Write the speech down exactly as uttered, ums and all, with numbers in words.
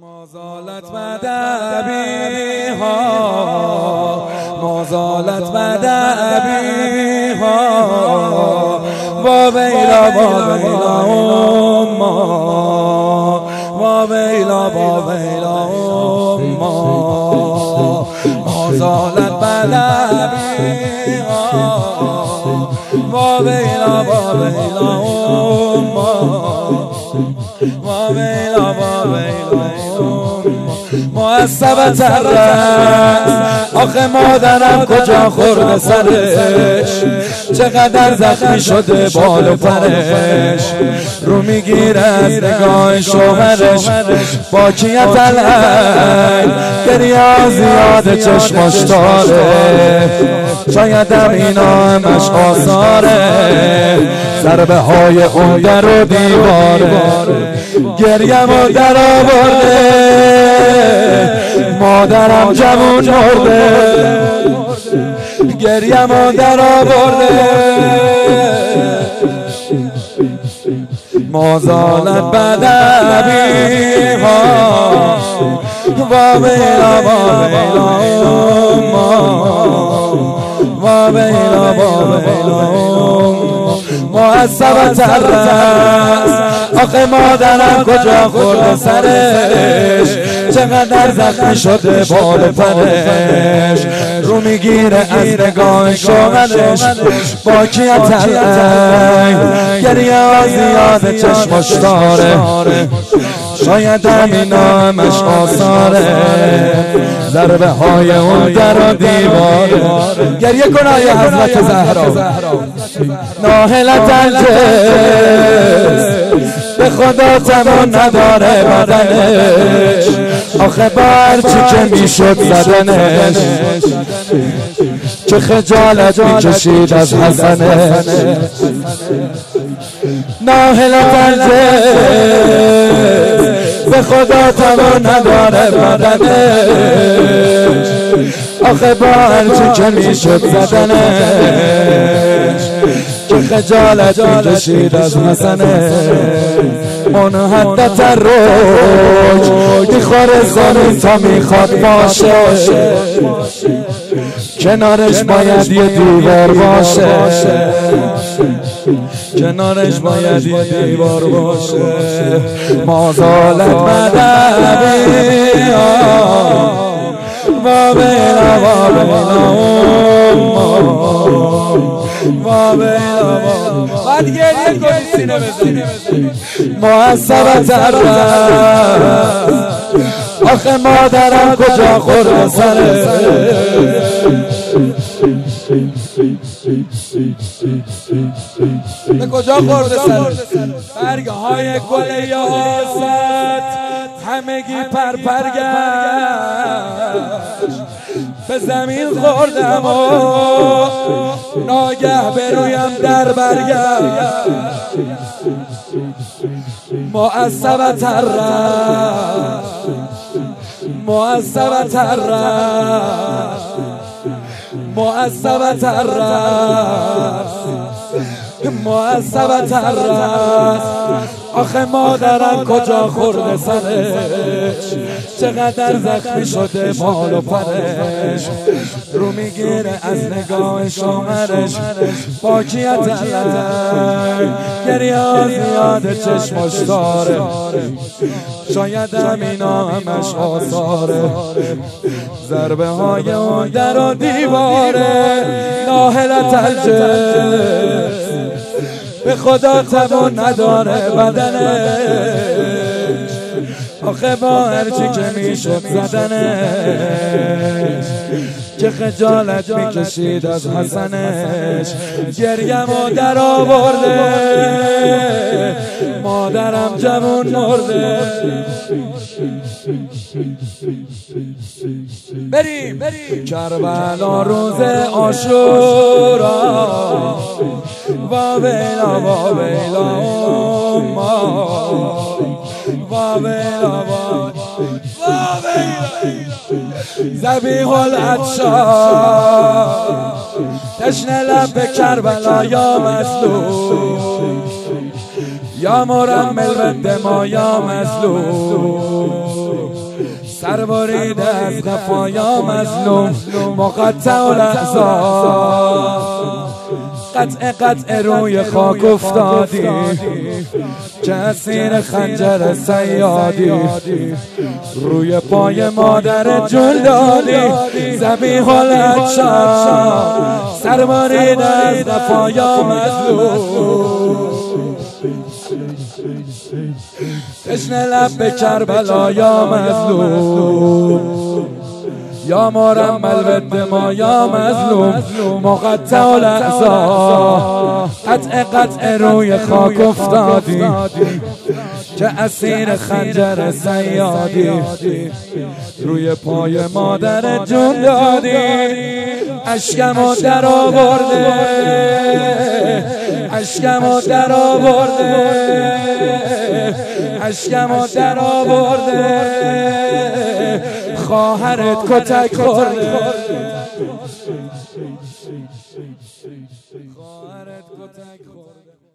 ما زالت مدبی ها ما زالت مدبی ها با ویلا با ویلا ما با ویلا با ویلا ما ما زالت مدبی ها با ویلا با ویلا ما با ویلا با ویلا معصبت الرأس آخه مادرم کجا خورده سرش چقدر زخمی شده بال و پرش رو میگیره از نگاه شوهرش باکیت العین گریه زیاد چشماش داره شایدم اینا همش آثاره ضربه های اون در و دیواره گریه ما در آورده مادرم جوون مرده گریه ما در آورده ما زالت بدبی ها و ویلا با ویلا ما و ویلا با ویلا معصبت الرأس آخه مادرم کجا خورده سرش چقدر زخمی شده بال و پرش رو میگیره از نگاه شوهرش باکیت العین گریه زیاد چشماش داره شاید همینا همش آثاره ضربه های اون در و دیواره گریه کن آیه حضرت زهرا ناهلت الجس به خدا تمام نداره بدنش آخه با هرچی که میشد زدنش چه خجالت میکشید از حسنش ناهلت الجس به خدا تمام نداره بدنش آخه با هرچی که میشد زدنش که خجالت میکشید از حسنش منحدت الروج میخوره زمین تا میخواد باشه کنارش باید یه دیوار باشه کنارش باید یه دیوار باشه ما زالت مدبی با ویلا با ویلا با ویلا باید گریه کنی سینه بزنی معصبت الرأس آخه مادرم کجا خورده سره به کجا خورده سره برگه های گل یاست همگی پرپر گشت به زمین خوردم و ناگه برویم در برگشت معصبت الرأس معصبت الرأس معصبت الرأس معصبت الرأس آخه مادرم کجا خورده سرش چقدر زخمی شده بال و پرش رو میگیره از نگاه شوهرش باکیت العین گریه زیاد چشماش داره شاید همینا همش آثاره ضربه های اون در و دیواره ناهلت الجس به خدا تمام نداره بدنش آخه با هرچی که میشد زدنش که خجالت میکشید از حسنش گریه ما در آورده مادرم جوون مرده بریم بریم کربلا روز عاشورا با ویلا با ویلا ما با ویلا با ویلا ذبیح العطشان تشنه لب به کربلا یا مظلوم یا مرمل به دما یا مظلوم سربرید از قفایا مظلوم مقطع الاعضا قطع قطع روی خاک افتادی که اسیر خنجر صیادی روی پای مادر جون دادی ذبیح الاجسام سربرید از قفایا مظلوم تشنه لب به کربلا یا مظلوم یا مرمل به دما یا مظلوم مقطع الاعضا قطع قطع روی خاک افتادی که اسیر خنجر صیادی روی پای مادر جون دادی اشکمو در آورده اشکمو در آورده اشکمو در آورده خواهرت کتک خورده خواهرت کتک خورده